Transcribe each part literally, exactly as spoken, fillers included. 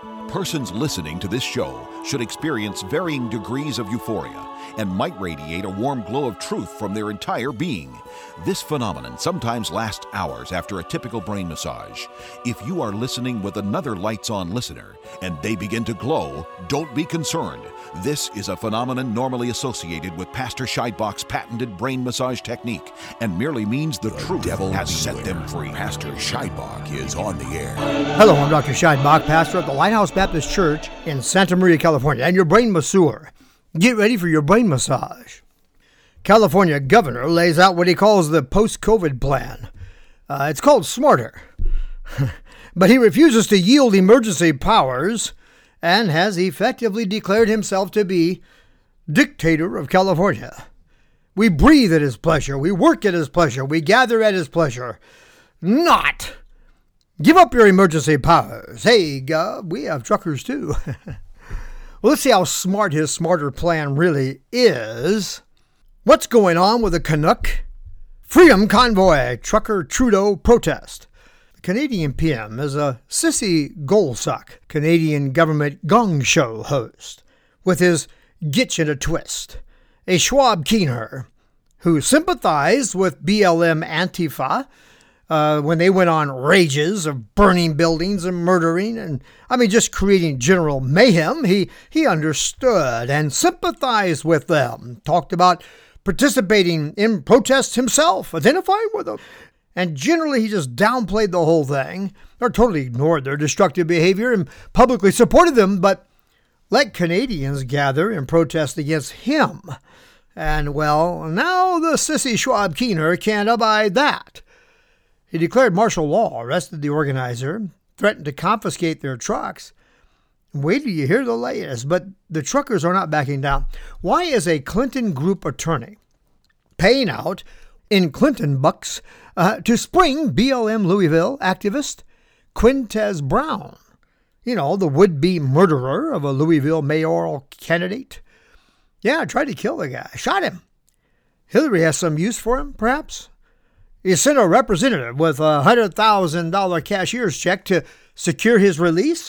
Persons listening to this show should experience varying degrees of euphoria and might radiate a warm glow of truth from their entire being. This phenomenon sometimes lasts hours after a typical brain massage. If you are listening with another lights-on listener and they begin to glow, don't be concerned. This is a phenomenon normally associated with Pastor Scheidbach's patented brain massage technique and merely means the, the truth devil has set them free. Pastor Scheidbach is on the air. Hello, I'm Doctor Scheidbach, pastor at the Lighthouse Baptist Church in Santa Maria, California, and your brain masseur. Get ready for your brain massage. California governor lays out what he calls the post-COVID plan. Uh, it's called Smarter. But he refuses to yield emergency powers and has effectively declared himself to be dictator of California. We breathe at his pleasure. We work at his pleasure. We gather at his pleasure. Not. Give up your emergency powers. Hey, Gov, we have truckers too. Well, let's see how smart his Smarter plan really is. What's going on with the Canuck Freedom Convoy Trucker Trudeau protest? The Canadian P M is a Sissy Goldsuck, Canadian government gong show host, with his Gitch in a Twist, a Schwab Keener who sympathized with B L M Antifa uh, when they went on rages of burning buildings and murdering and, I mean, just creating general mayhem. He, he understood and sympathized with them, talked about participating in protests himself, identifying with them. And generally, he just downplayed the whole thing, or totally ignored their destructive behavior and publicly supported them, but let Canadians gather and protest against him. And, well, now the sissy Schwab Keener can't abide that. He declared martial law, arrested the organizer, threatened to confiscate their trucks. Wait till you hear the latest, but the truckers are not backing down. Why is a Clinton group attorney paying out in Clinton bucks uh, to spring B L M Louisville activist Quintez Brown? You know, the would-be murderer of a Louisville mayoral candidate. Yeah, tried to kill the guy, shot him. Hillary has some use for him, perhaps? He sent a representative with a one hundred thousand dollars cashier's check to secure his release?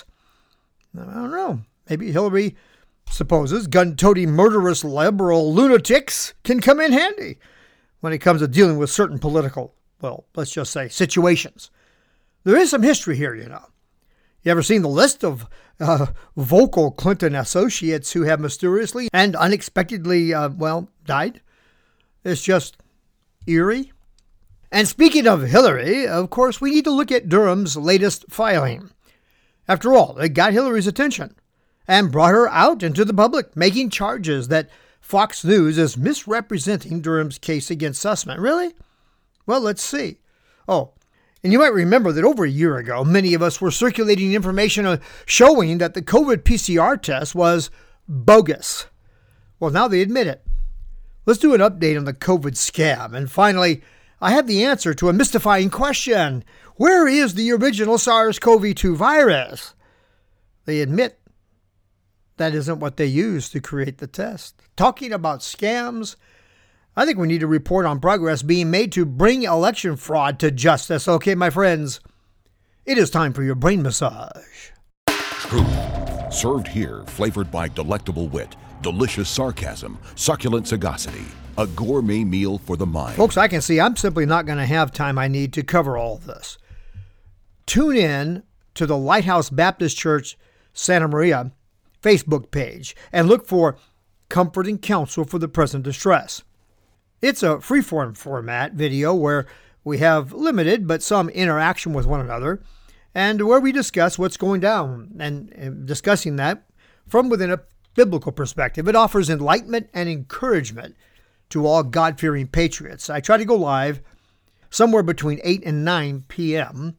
I don't know. Maybe Hillary supposes gun-toting murderous liberal lunatics can come in handy when it comes to dealing with certain political, well, let's just say, situations. There is some history here, you know. You ever seen the list of uh, vocal Clinton associates who have mysteriously and unexpectedly, uh, well, died? It's just eerie. And speaking of Hillary, of course, we need to look at Durham's latest filing. After all, it got Hillary's attention and brought her out into the public, making charges that Fox News is misrepresenting Durham's case against Sussman. Really? Well, let's see. Oh, and you might remember that over a year ago, many of us were circulating information showing that the COVID P C R test was bogus. Well, now they admit it. Let's do an update on the COVID scam. And finally, I have the answer to a mystifying question. Where is the original SARS-C o V two virus? They admit that isn't what they used to create the test. Talking about scams, I think we need to report on progress being made to bring election fraud to justice. Okay, my friends, it is time for your brain massage. Truth, served here, flavored by delectable wit, delicious sarcasm, succulent sagacity. A gourmet meal for the mind. Folks, I can see I'm simply not going to have time I need to cover all of this. Tune in to the Lighthouse Baptist Church Santa Maria Facebook page and look for Comfort and Counsel for the Present Distress. It's a freeform format video where we have limited but some interaction with one another and where we discuss what's going down and, and discussing that from within a biblical perspective. It offers enlightenment and encouragement to all God-fearing patriots. I try to go live somewhere between eight and nine p.m.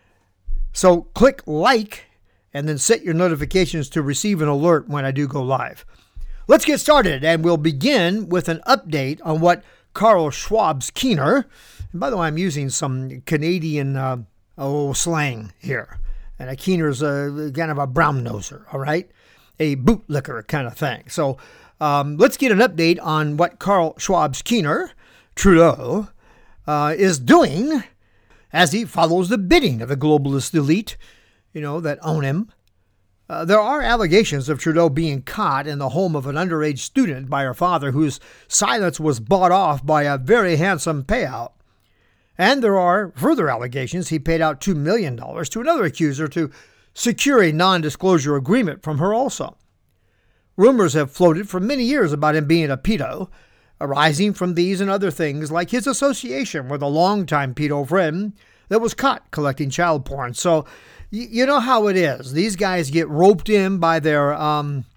So click like and then set your notifications to receive an alert when I do go live. Let's get started, and we'll begin with an update on what Carl Schwab's Keener, and by the way, I'm using some Canadian uh, oh, slang here, and a Keener's a, kind of a brown noser, all right? A bootlicker kind of thing. So um, let's get an update on what Carl Schwab's Keener, Trudeau, uh, is doing as he follows the bidding of the globalist elite, you know, that own him. Uh, there are allegations of Trudeau being caught in the home of an underage student by her father, whose silence was bought off by a very handsome payout. And there are further allegations he paid out two million dollars to another accuser to secure a non-disclosure agreement from her also. Rumors have floated for many years about him being a pedo, arising from these and other things like his association with a longtime pedo friend that was caught collecting child porn. So, y- you know how it is. These guys get roped in by their um,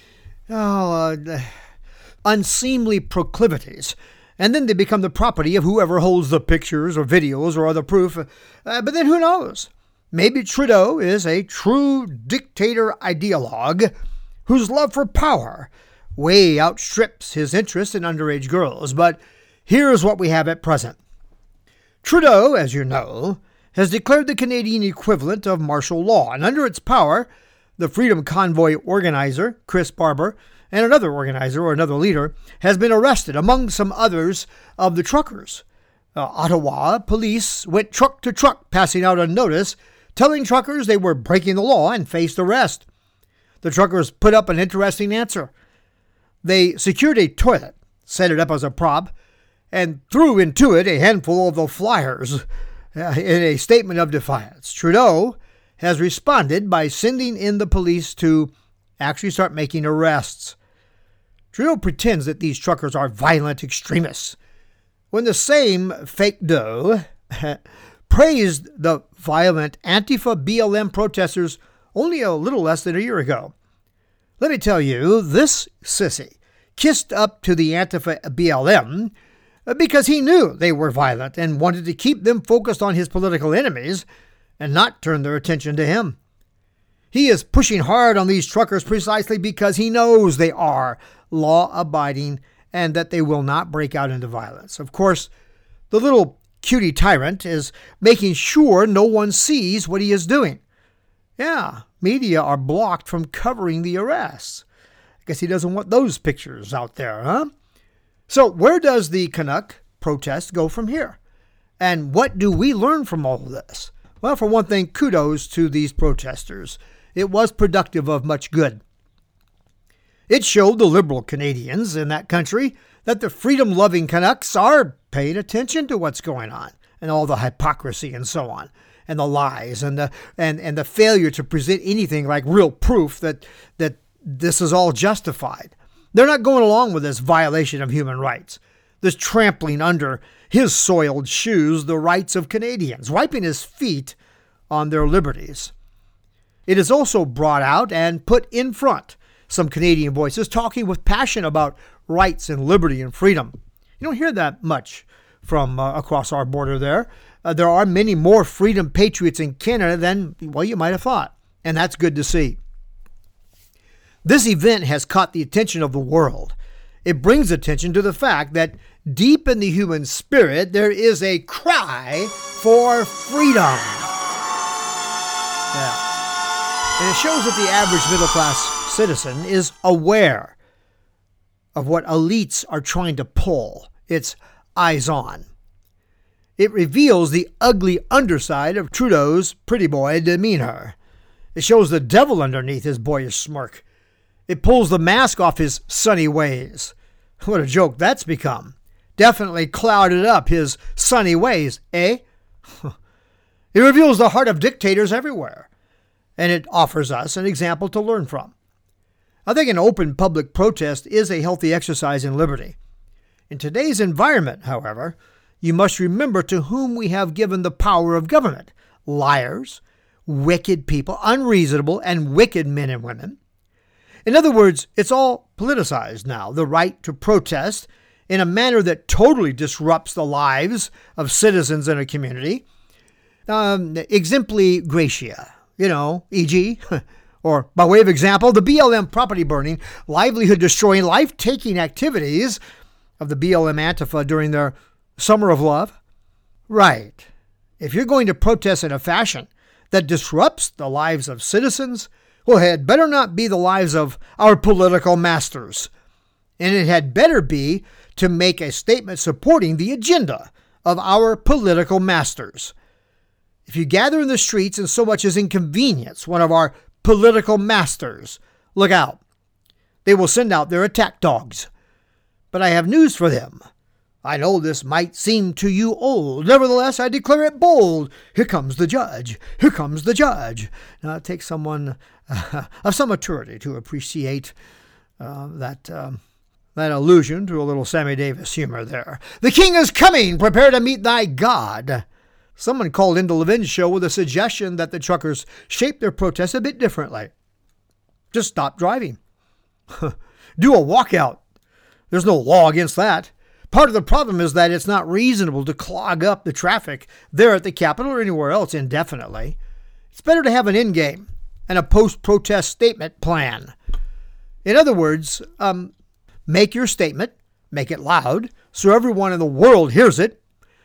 oh, uh, unseemly proclivities, and then they become the property of whoever holds the pictures or videos or other proof. Uh, but then who knows? Maybe Trudeau is a true dictator ideologue whose love for power way outstrips his interest in underage girls. But here's what we have at present. Trudeau, as you know, has declared the Canadian equivalent of martial law, and under its power, the Freedom Convoy organizer, Chris Barber, and another organizer or another leader has been arrested, among some others of the truckers. Uh, Ottawa police went truck to truck, passing out a notice telling truckers they were breaking the law and faced arrest. The truckers put up an interesting answer. They secured a toilet, set it up as a prop, and threw into it a handful of the flyers. Uh, in a statement of defiance, Trudeau has responded by sending in the police to actually start making arrests. Trudeau pretends that these truckers are violent extremists, when the same fake dough praised the violent Antifa B L M protesters only a little less than a year ago. Let me tell you, this sissy kissed up to the Antifa B L M because he knew they were violent and wanted to keep them focused on his political enemies and not turn their attention to him. He is pushing hard on these truckers precisely because he knows they are law-abiding and that they will not break out into violence. Of course, the little cutie tyrant is making sure no one sees what he is doing. Yeah, media are blocked from covering the arrests. I guess he doesn't want those pictures out there, huh? So where does the Canuck protest go from here? And what do we learn from all of this? Well, for one thing, kudos to these protesters. It was productive of much good. It showed the liberal Canadians in that country that the freedom-loving Canucks are paying attention to what's going on and all the hypocrisy and so on, and the lies and the and, and the failure to present anything like real proof that that this is all justified. They're not going along with this violation of human rights, this trampling under his soiled shoes the rights of Canadians, wiping his feet on their liberties. It is also brought out and put in front some Canadian voices talking with passion about rights and liberty and freedom. You don't hear that much from uh, across our border there. Uh, there are many more freedom patriots in Canada than, well, you might have thought, and that's good to see. This event has caught the attention of the world. It brings attention to the fact that deep in the human spirit, there is a cry for freedom. Yeah. And it shows that the average middle-class citizen is aware of what elites are trying to pull. It's eyes on. It reveals the ugly underside of Trudeau's pretty boy demeanor. It shows the devil underneath his boyish smirk. It pulls the mask off his sunny ways. What a joke that's become. Definitely clouded up his sunny ways, eh? It reveals the heart of dictators everywhere, and it offers us an example to learn from. I think an open public protest is a healthy exercise in liberty. In today's environment, however, you must remember to whom we have given the power of government. Liars, wicked people, unreasonable and wicked men and women. In other words, it's all politicized now, the right to protest in a manner that totally disrupts the lives of citizens in a community. Um, exempli gratia, you know, for example, or by way of example, the B L M property burning, livelihood destroying, life-taking activities of the B L M Antifa during their Summer of Love. Right. If you're going to protest in a fashion that disrupts the lives of citizens, well, it had better not be the lives of our political masters. And it had better be to make a statement supporting the agenda of our political masters. If you gather in the streets and so much as inconvenience one of our political masters. Look out. They will send out their attack dogs. But I have news for them. I know this might seem to you old. Nevertheless, I declare it bold. Here comes the judge. Here comes the judge. Now, it takes someone uh, of some maturity to appreciate uh, that um, that allusion to a little Sammy Davis humor there. The king is coming. Prepare to meet thy God. Someone called into Levin's show with a suggestion that the truckers shape their protest a bit differently. Just stop driving. Do a walkout. There's no law against that. Part of the problem is that it's not reasonable to clog up the traffic there at the Capitol or anywhere else indefinitely. It's better to have an end game and a post-protest statement plan. In other words, um, make your statement, make it loud, so everyone in the world hears it.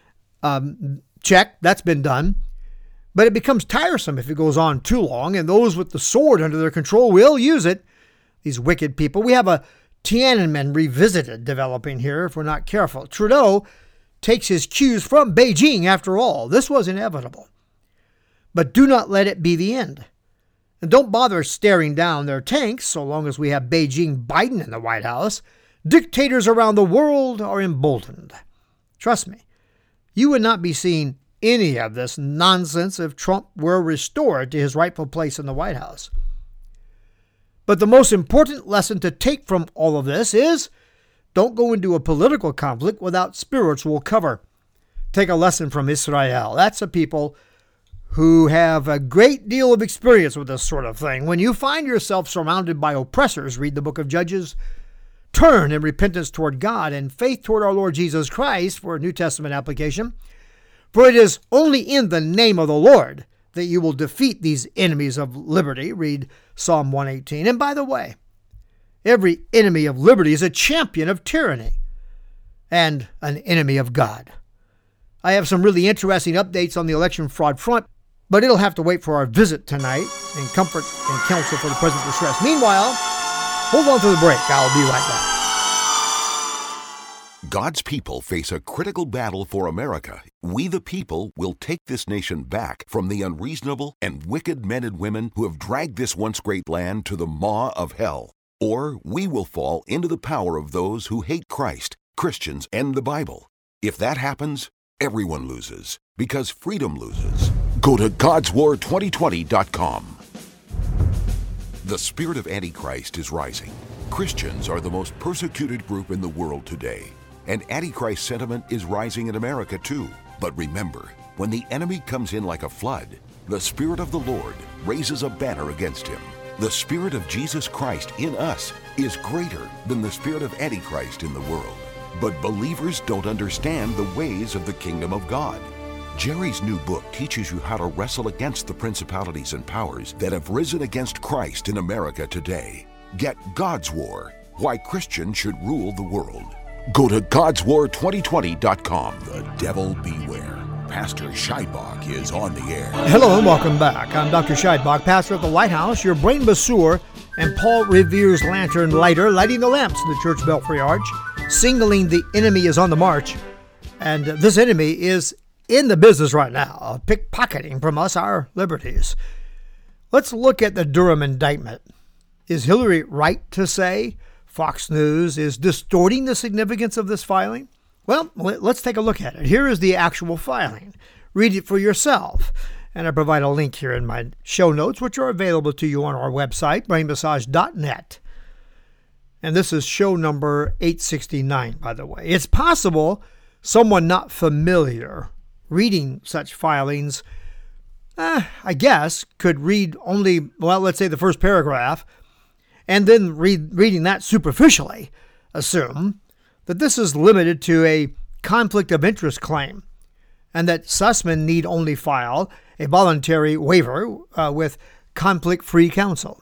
Um, check, that's been done. But it becomes tiresome if it goes on too long, and those with the sword under their control will use it. These wicked people. We have a Tiananmen revisited developing here if we're not careful. Trudeau takes his cues from Beijing after all. This was inevitable. But do not let it be the end. And don't bother staring down their tanks so long as we have Beijing Biden in the White House. Dictators around the world are emboldened. Trust me, you would not be seeing any of this nonsense if Trump were restored to his rightful place in the White House. But the most important lesson to take from all of this is don't go into a political conflict without spiritual cover. Take a lesson from Israel. That's a people who have a great deal of experience with this sort of thing. When you find yourself surrounded by oppressors, read the book of Judges, turn in repentance toward God and faith toward our Lord Jesus Christ for a New Testament application. For it is only in the name of the Lord that you will defeat these enemies of liberty. Read Psalm one eighteen. And by the way, every enemy of liberty is a champion of tyranny and an enemy of God. I have some really interesting updates on the election fraud front, but it'll have to wait for our visit tonight in comfort and counsel for the present distress. Meanwhile, hold on to the break. I'll be right back. God's people face a critical battle for America. We the people will take this nation back from the unreasonable and wicked men and women who have dragged this once great land to the maw of hell. Or we will fall into the power of those who hate Christ, Christians, and the Bible. If that happens, everyone loses, because freedom loses. Go to Gods War twenty twenty dot com. The spirit of Antichrist is rising. Christians are the most persecuted group in the world today. And Antichrist sentiment is rising in America too. But remember, when the enemy comes in like a flood, the Spirit of the Lord raises a banner against him. The Spirit of Jesus Christ in us is greater than the spirit of Antichrist in the world. But believers don't understand the ways of the kingdom of God. Jerry's new book teaches you how to wrestle against the principalities and powers that have risen against Christ in America today. Get God's War, Why Christians Should Rule the World. Go to Gods War twenty twenty dot com. The devil beware. Pastor Scheidbach is on the air. Hello and welcome back. I'm Doctor Scheidbach, pastor at the Lighthouse, your brain masseur, and Paul Revere's lantern lighter, lighting the lamps in the church belfry arch, signaling the enemy is on the march. And this enemy is in the business right now, of pickpocketing from us our liberties. Let's look at the Durham indictment. Is Hillary right to say Fox News is distorting the significance of this filing? Well, let's take a look at it. Here is the actual filing. Read it for yourself. And I provide a link here in my show notes, which are available to you on our website, brain massage dot net. And this is show number eight sixty-nine, by the way. It's possible someone not familiar reading such filings, eh, I guess, could read only, well, let's say the first paragraph, and then read, reading that superficially, assume that this is limited to a conflict of interest claim, and that Sussman need only file a voluntary waiver uh, with conflict-free counsel.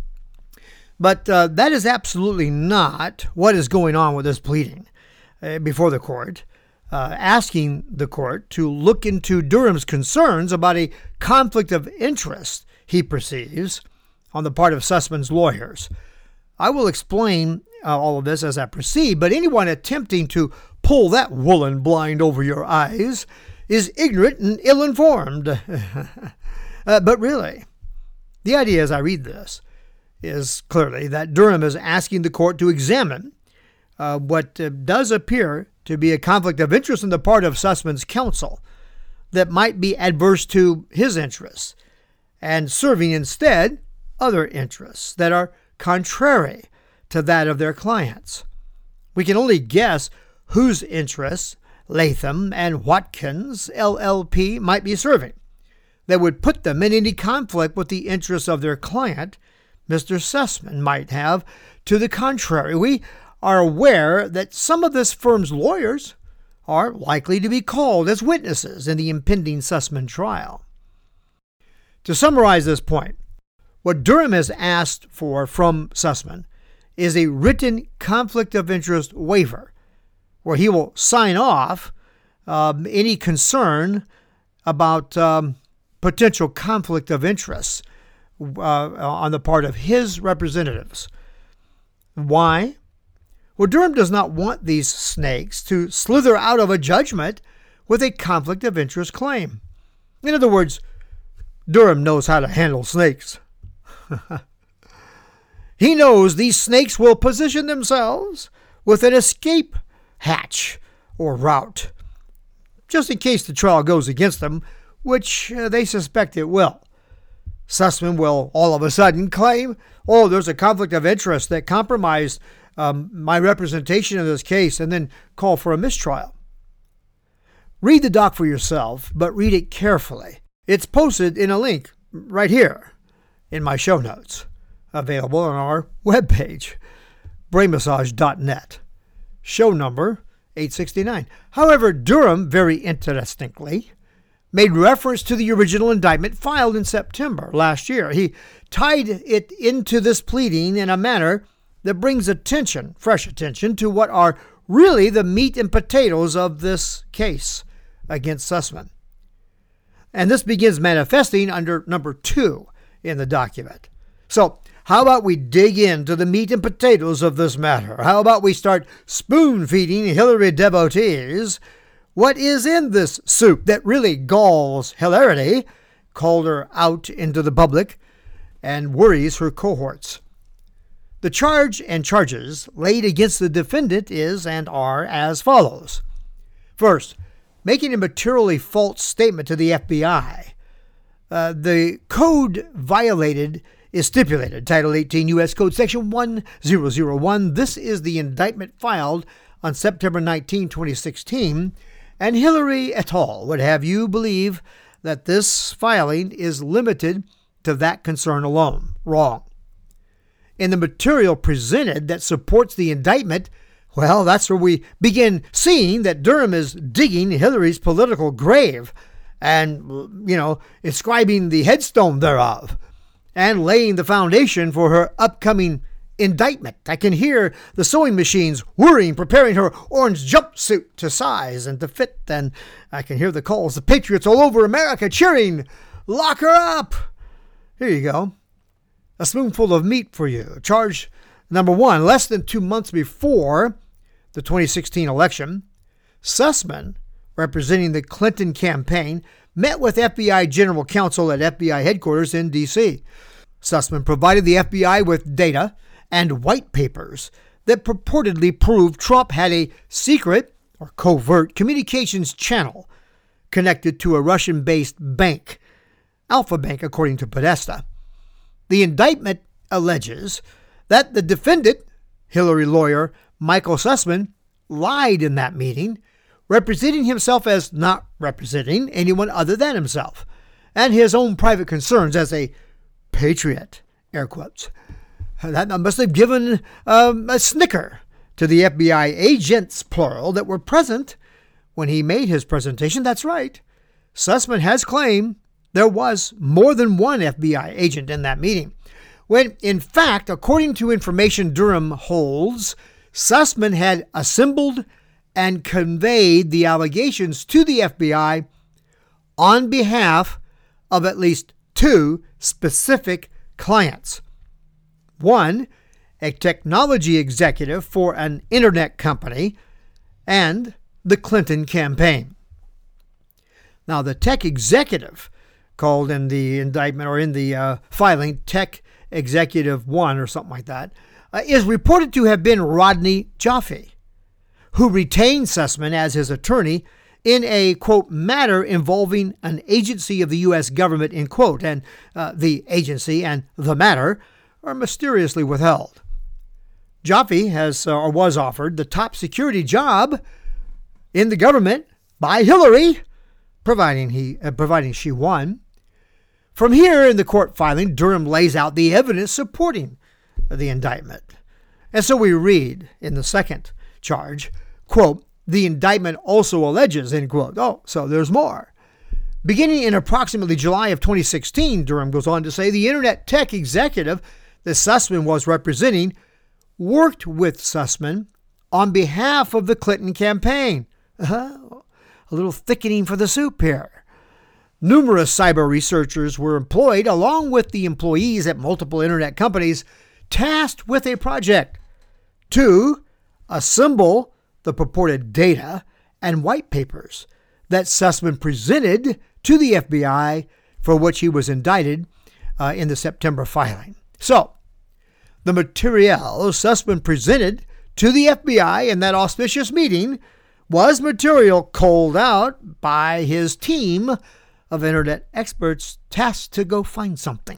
But uh, that is absolutely not what is going on with this pleading uh, before the court, uh, asking the court to look into Durham's concerns about a conflict of interest he perceives on the part of Sussman's lawyers. I will explain uh, all of this as I proceed, but anyone attempting to pull that woolen blind over your eyes is ignorant and ill-informed. uh, but really, The idea as I read this is clearly that Durham is asking the court to examine uh, what uh, does appear to be a conflict of interest on the part of Sussman's counsel that might be adverse to his interests, and serving instead other interests that are contrary to that of their clients. We can only guess whose interests Latham and Watkins, L L P, might be serving that would put them in any conflict with the interests of their client, Mister Sussman, might have. To the contrary, we are aware that some of this firm's lawyers are likely to be called as witnesses in the impending Sussman trial. To summarize this point, what Durham has asked for from Sussman is a written conflict of interest waiver, where he will sign off um, any concern about um, potential conflict of interest uh, on the part of his representatives. Why? Well, Durham does not want these snakes to slither out of a judgment with a conflict of interest claim. In other words, Durham knows how to handle snakes. He knows these snakes will position themselves with an escape hatch or route, just in case the trial goes against them, which uh, they suspect it will. Sussman will all of a sudden claim, oh, there's a conflict of interest that compromised um, my representation in this case, and then call for a mistrial. Read the doc for yourself, but read it carefully. It's posted in a link right here in my show notes, available on our webpage, brain massage dot net. Show number eight sixty-nine. However, Durham, very interestingly, made reference to the original indictment filed in September last year. He tied it into this pleading in a manner that brings attention, fresh attention, to what are really the meat and potatoes of this case against Sussman. And this begins manifesting under number two in the document. So, how about we dig into the meat and potatoes of this matter? How about we start spoon-feeding Hillary devotees what is in this soup that really galls hilarity, called her out into the public, and worries her cohorts? The charge and charges laid against the defendant is and are as follows. First, making a materially false statement to the F B I. Uh, the code violated is stipulated, Title eighteen U S Code Section one thousand one. This is the indictment filed on September nineteenth, twenty sixteen, and Hillary et al. Would have you believe that this filing is limited to that concern alone. Wrong. In the material presented that supports the indictment, well, that's where we begin seeing that Durham is digging Hillary's political grave and, you know, inscribing the headstone thereof and laying the foundation for her upcoming indictment. I can hear the sewing machines whirring, preparing her orange jumpsuit to size and to fit, and I can hear the calls of patriots all over America cheering, "Lock her up!" Here you go. A spoonful of meat for you. Charge number one, less than two months before the twenty sixteen election, Sussman, representing the Clinton campaign, met with F B I General Counsel at F B I headquarters in D C Sussman provided the F B I with data and white papers that purportedly proved Trump had a secret or covert communications channel connected to a Russian-based bank, Alpha Bank, according to Podesta. The indictment alleges that the defendant, Hillary lawyer Michael Sussman, lied in that meeting, representing himself as not representing anyone other than himself, and his own private concerns as a patriot, air quotes. That must have given um, a snicker to the F B I agents, plural, that were present when he made his presentation. That's right. Sussman has claimed there was more than one F B I agent in that meeting, when, in fact, according to information Durham holds, Sussman had assembled and conveyed the allegations to the F B I on behalf of at least two specific clients. One, a technology executive for an internet company, and the Clinton campaign. Now, the tech executive called in the indictment or in the uh, filing Tech Executive One or something like that, uh, is reported to have been Rodney Joffe, who retained Sussman as his attorney in a, quote, matter involving an agency of the U S government, end quote, and uh, the agency and the matter are mysteriously withheld. Joffe has uh, or was offered the top security job in the government by Hillary, providing he uh, providing she won. From here in the court filing, Durham lays out the evidence supporting the indictment. And so we read in the second charge, quote, the indictment also alleges, end quote. Oh, so there's more. Beginning in approximately July of twenty sixteen, Durham goes on to say the Internet Tech executive that Sussman was representing worked with Sussman on behalf of the Clinton campaign. Uh-huh. A little thickening for the soup here. Numerous cyber researchers were employed along with the employees at multiple internet companies tasked with a project to assemble the purported data and white papers that Sussman presented to the F B I, for which he was indicted uh, in the September filing. So, the material Sussman presented to the F B I in that auspicious meeting was material culled out by his team of internet experts tasked to go find something.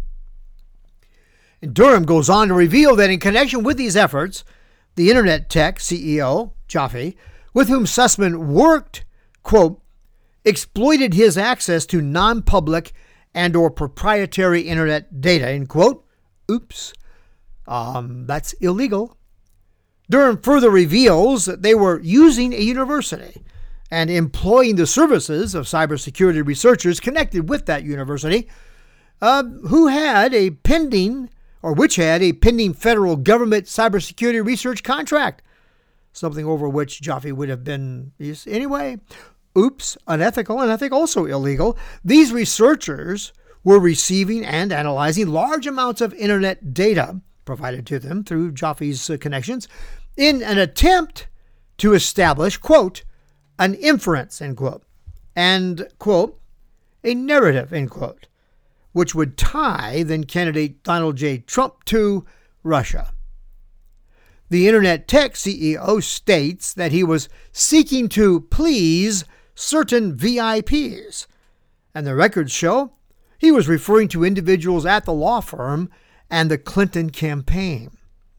And Durham goes on to reveal that in connection with these efforts, the Internet Tech C E O, Joffe, with whom Sussman worked, quote, exploited his access to non-public and or proprietary internet data, end quote. Oops. Um, that's illegal. Durham further reveals that they were using a university and employing the services of cybersecurity researchers connected with that university, uh, who had a pending, or which had a pending federal government cybersecurity research contract, something over which Joffe would have been, anyway, oops, unethical, and I think also illegal. These researchers were receiving and analyzing large amounts of internet data provided to them through Joffe's uh, connections in an attempt to establish, quote, an inference, end quote, and, quote, a narrative, end quote, which would tie then candidate Donald J. Trump to Russia. The Internet Tech C E O states that he was seeking to please certain V I Ps, and the records show he was referring to individuals at the law firm and the Clinton campaign.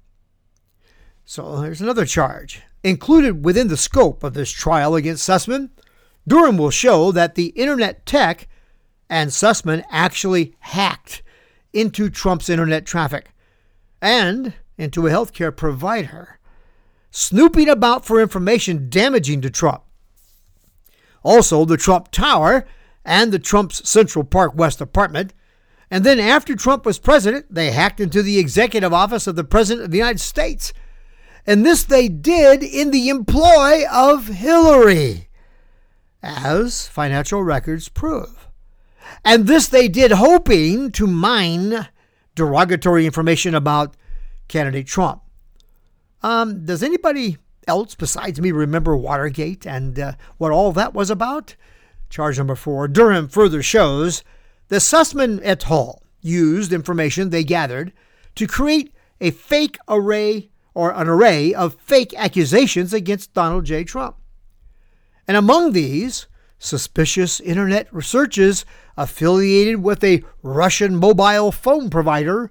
So there's another charge. Included within the scope of this trial against Sussman, Durham will show that the Internet Tech and Sussman actually hacked into Trump's internet traffic and into a healthcare provider, snooping about for information damaging to Trump. Also, the Trump Tower and the Trump's Central Park West apartment. And then after Trump was president, they hacked into the executive office of the President of the United States. And this they did in the employ of Hillary, as financial records prove. And this they did hoping to mine derogatory information about candidate Trump. Um, does anybody else besides me remember Watergate and uh, what all that was about? Charge number four. Durham further shows the Sussman et al. Used information they gathered to create a fake array or an array of fake accusations against Donald J. Trump. And among these, suspicious internet researches affiliated with a Russian mobile phone provider,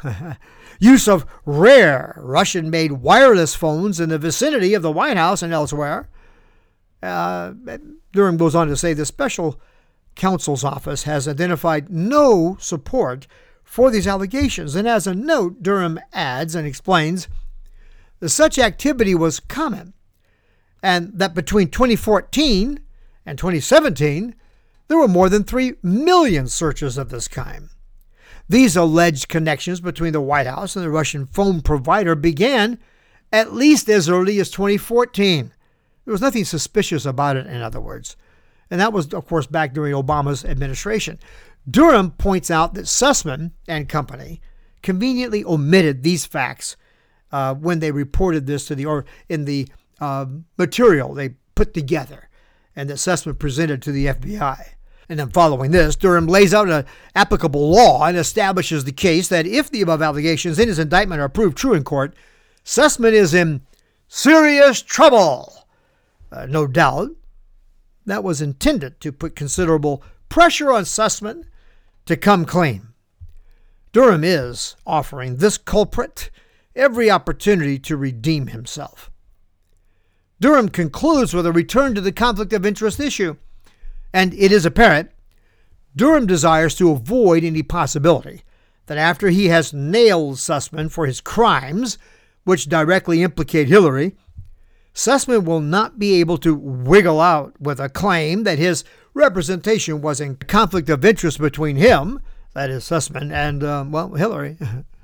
use of rare Russian-made wireless phones in the vicinity of the White House and elsewhere. Uh, Durham goes on to say the special counsel's office has identified no support for these allegations. And as a note, Durham adds and explains that such activity was common and that between twenty fourteen and twenty seventeen, there were more than three million searches of this kind. These alleged connections between the White House and the Russian phone provider began at least as early as twenty fourteen. There was nothing suspicious about it, in other words. And that was, of course, back during Obama's administration. Durham points out that Sussman and company conveniently omitted these facts uh, when they reported this to the, or in the uh, material they put together and that Sussman presented to the F B I. And then following this, Durham lays out an applicable law and establishes the case that if the above allegations in his indictment are proved true in court, Sussman is in serious trouble. Uh, no doubt that was intended to put considerable pressure on Sussman to come clean. Durham is offering this culprit every opportunity to redeem himself. Durham concludes with a return to the conflict of interest issue, and it is apparent Durham desires to avoid any possibility that after he has nailed Sussman for his crimes, which directly implicate Hillary, Sussman will not be able to wiggle out with a claim that his representation was in conflict of interest between him, that is Sussman, and, um, well, Hillary.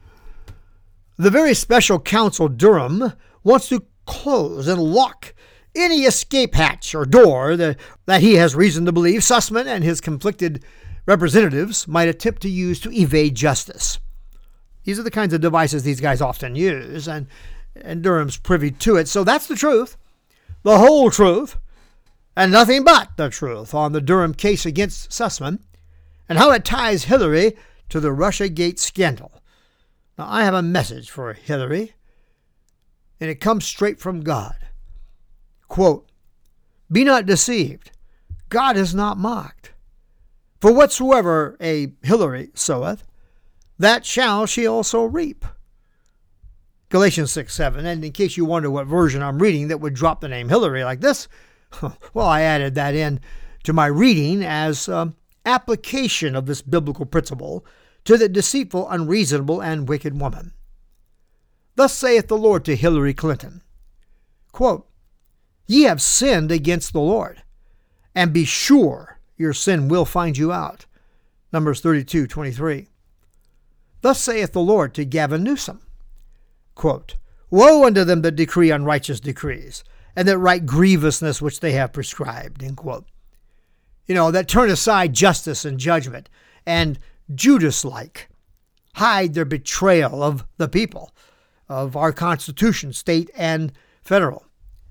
The very special counsel Durham wants to close and lock any escape hatch or door that, that he has reason to believe Sussman and his conflicted representatives might attempt to use to evade justice. These are the kinds of devices these guys often use, and, and Durham's privy to it. So that's the truth, the whole truth, and nothing but the truth on the Durham case against Sussman and how it ties Hillary to the Russiagate scandal. Now, I have a message for Hillary, and it comes straight from God. Quote, "Be not deceived. God is not mocked. For whatsoever a Hillary soweth, that shall she also reap." Galatians six seven. And in case you wonder what version I'm reading that would drop the name Hillary like this, well, I added that in to my reading as um, application of this biblical principle to the deceitful, unreasonable, and wicked woman. Thus saith the Lord to Hillary Clinton, quote, "Ye have sinned against the Lord, and be sure your sin will find you out." Numbers thirty-two twenty-three. Thus saith the Lord to Gavin Newsom, quote, "Woe unto them that decree unrighteous decrees, and that write grievousness which they have prescribed," end quote. You know, that turn aside justice and judgment, and Judas-like hide their betrayal of the people, of our Constitution, state and federal.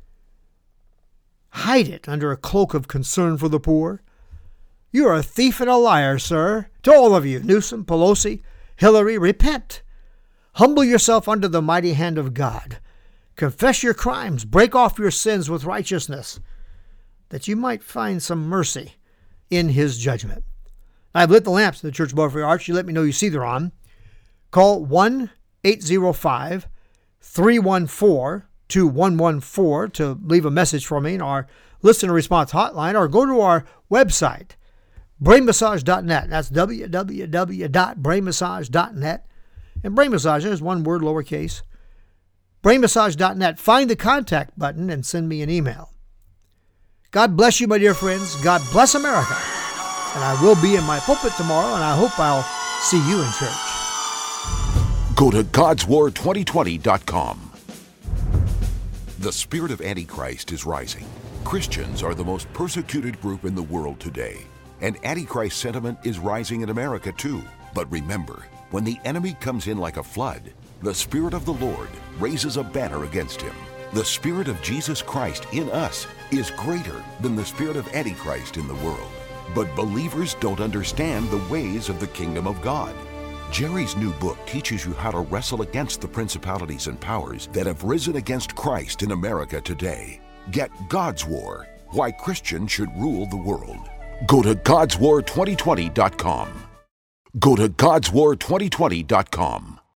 Hide it under a cloak of concern for the poor. You are a thief and a liar, sir. To all of you, Newsom, Pelosi, Hillary, repent. Humble yourself under the mighty hand of God. Confess your crimes. Break off your sins with righteousness, that you might find some mercy in his judgment. I've lit the lamps in the Church of Belfry Arch. You let me know you see they're on. Call one eight zero five, three one four, two one one four to leave a message for me in our listener response hotline, or go to our website, brain massage dot net. That's w w w dot brain massage dot net. And brain massage is one word, lowercase. brain massage dot net. Find the contact button and send me an email. God bless you, my dear friends. God bless America. And I will be in my pulpit tomorrow, and I hope I'll see you in church. Go to gods war twenty twenty dot com. The spirit of Antichrist is rising. Christians are the most persecuted group in the world today. And Antichrist sentiment is rising in America too. But remember, when the enemy comes in like a flood, the Spirit of the Lord raises a banner against him. The Spirit of Jesus Christ in us is greater than the spirit of Antichrist in the world. But believers don't understand the ways of the kingdom of God. Jerry's new book teaches you how to wrestle against the principalities and powers that have risen against Christ in America today. Get God's War, Why Christians Should Rule the World. Go to gods war twenty twenty dot com. Go to gods war twenty twenty dot com.